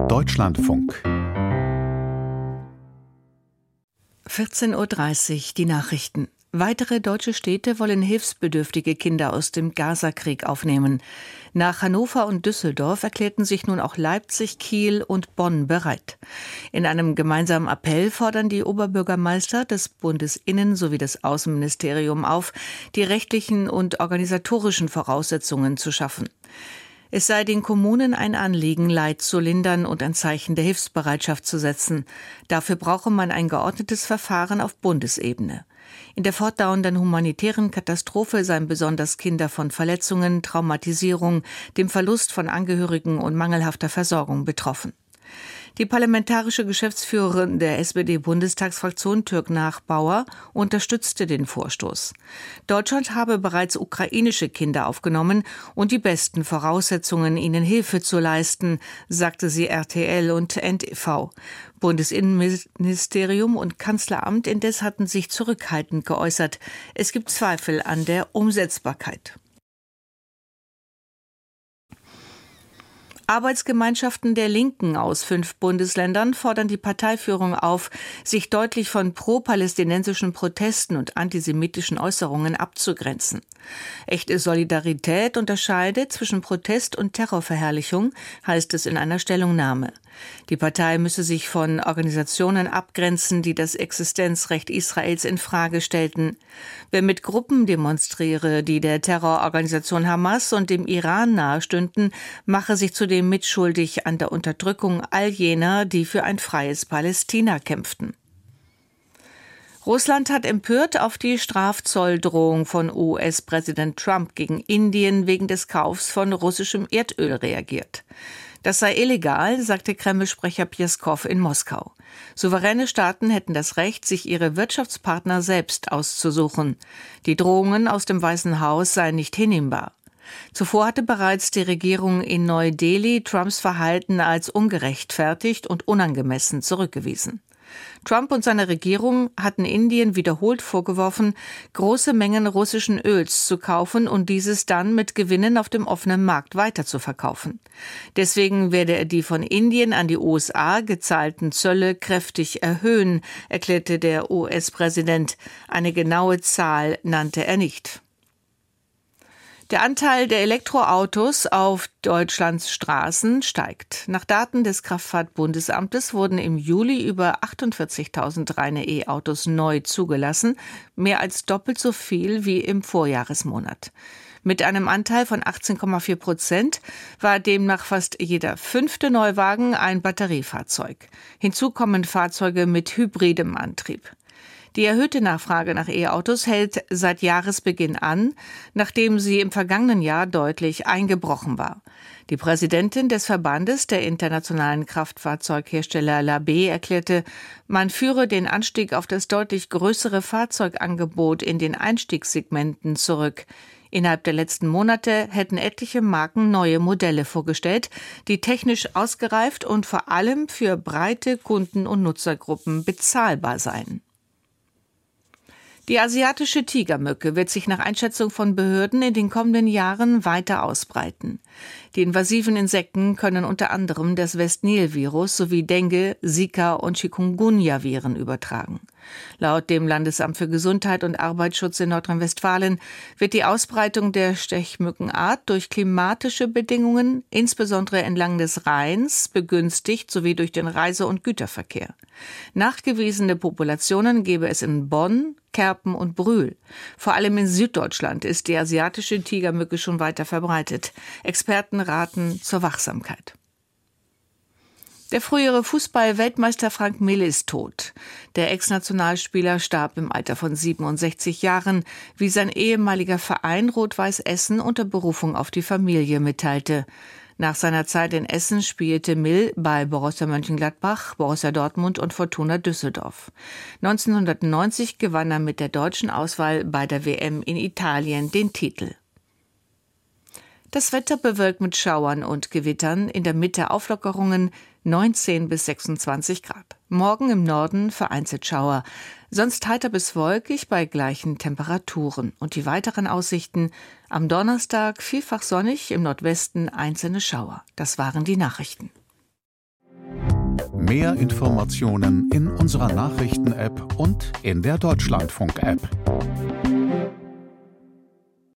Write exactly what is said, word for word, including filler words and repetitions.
Deutschlandfunk. vierzehn Uhr dreißig, die Nachrichten. Weitere deutsche Städte wollen hilfsbedürftige Kinder aus dem Gazakrieg aufnehmen. Nach Hannover und Düsseldorf erklärten sich nun auch Leipzig, Kiel und Bonn bereit. In einem gemeinsamen Appell fordern die Oberbürgermeister des Bundesinnen- sowie das Außenministerium auf, die rechtlichen und organisatorischen Voraussetzungen zu schaffen. Es sei den Kommunen ein Anliegen, Leid zu lindern und ein Zeichen der Hilfsbereitschaft zu setzen. Dafür brauche man ein geordnetes Verfahren auf Bundesebene. In der fortdauernden humanitären Katastrophe seien besonders Kinder von Verletzungen, Traumatisierung, dem Verlust von Angehörigen und mangelhafter Versorgung betroffen. Die parlamentarische Geschäftsführerin der S P D-Bundestagsfraktion Türk Bauer unterstützte den Vorstoß. Deutschland habe bereits ukrainische Kinder aufgenommen und die besten Voraussetzungen, ihnen Hilfe zu leisten, sagte sie R T L und N T V. Bundesinnenministerium und Kanzleramt indes hatten sich zurückhaltend geäußert. Es gibt Zweifel an der Umsetzbarkeit. Arbeitsgemeinschaften der Linken aus fünf Bundesländern fordern die Parteiführung auf, sich deutlich von pro-palästinensischen Protesten und antisemitischen Äußerungen abzugrenzen. Echte Solidarität unterscheide zwischen Protest und Terrorverherrlichung, heißt es in einer Stellungnahme. Die Partei müsse sich von Organisationen abgrenzen, die das Existenzrecht Israels in Frage stellten. Wer mit Gruppen demonstriere, die der Terrororganisation Hamas und dem Iran nahestünden, mache sich zudem mitschuldig an der Unterdrückung all jener, die für ein freies Palästina kämpften. Russland hat empört auf die Strafzolldrohung von U S-Präsident Trump gegen Indien wegen des Kaufs von russischem Erdöl reagiert. Das sei illegal, sagte Kreml-Sprecher Pjeskow in Moskau. Souveräne Staaten hätten das Recht, sich ihre Wirtschaftspartner selbst auszusuchen. Die Drohungen aus dem Weißen Haus seien nicht hinnehmbar. Zuvor hatte bereits die Regierung in Neu-Delhi Trumps Verhalten als ungerechtfertigt und unangemessen zurückgewiesen. Trump und seine Regierung hatten Indien wiederholt vorgeworfen, große Mengen russischen Öls zu kaufen und dieses dann mit Gewinnen auf dem offenen Markt weiterzuverkaufen. Deswegen werde er die von Indien an die U S A gezahlten Zölle kräftig erhöhen, erklärte der U S-Präsident. Eine genaue Zahl nannte er nicht. Der Anteil der Elektroautos auf Deutschlands Straßen steigt. Nach Daten des Kraftfahrtbundesamtes wurden im Juli über achtundvierzigtausend reine E-Autos neu zugelassen, mehr als doppelt so viel wie im Vorjahresmonat. Mit einem Anteil von achtzehn Komma vier Prozent war demnach fast jeder fünfte Neuwagen ein Batteriefahrzeug. Hinzu kommen Fahrzeuge mit hybridem Antrieb. Die erhöhte Nachfrage nach E-Autos hält seit Jahresbeginn an, nachdem sie im vergangenen Jahr deutlich eingebrochen war. Die Präsidentin des Verbandes der internationalen Kraftfahrzeughersteller L A B erklärte, man führe den Anstieg auf das deutlich größere Fahrzeugangebot in den Einstiegssegmenten zurück. Innerhalb der letzten Monate hätten etliche Marken neue Modelle vorgestellt, die technisch ausgereift und vor allem für breite Kunden- und Nutzergruppen bezahlbar seien. Die asiatische Tigermücke wird sich nach Einschätzung von Behörden in den kommenden Jahren weiter ausbreiten. Die invasiven Insekten können unter anderem das West-Nil-Virus sowie Dengue, Zika und Chikungunya-Viren übertragen. Laut dem Landesamt für Gesundheit und Arbeitsschutz in Nordrhein-Westfalen wird die Ausbreitung der Stechmückenart durch klimatische Bedingungen, insbesondere entlang des Rheins, begünstigt sowie durch den Reise- und Güterverkehr. Nachgewiesene Populationen gäbe es in Bonn, Kerpen und Brühl. Vor allem in Süddeutschland ist die asiatische Tigermücke schon weiter verbreitet. Experten raten zur Wachsamkeit. Der frühere Fußball-Weltmeister Frank Mehle ist tot. Der Ex-Nationalspieler starb im Alter von siebenundsechzig Jahren, wie sein ehemaliger Verein Rot-Weiß Essen unter Berufung auf die Familie mitteilte. Nach seiner Zeit in Essen spielte Mill bei Borussia Mönchengladbach, Borussia Dortmund und Fortuna Düsseldorf. neunzehnhundertneunzig gewann er mit der deutschen Auswahl bei der W M in Italien den Titel. Das Wetter bewölkt mit Schauern und Gewittern, in der Mitte Auflockerungen, neunzehn bis sechsundzwanzig Grad. Morgen im Norden vereinzelt Schauer, sonst heiter bis wolkig bei gleichen Temperaturen. Und die weiteren Aussichten: am Donnerstag vielfach sonnig, im Nordwesten einzelne Schauer. Das waren die Nachrichten. Mehr Informationen in unserer Nachrichten-App und in der Deutschlandfunk-App.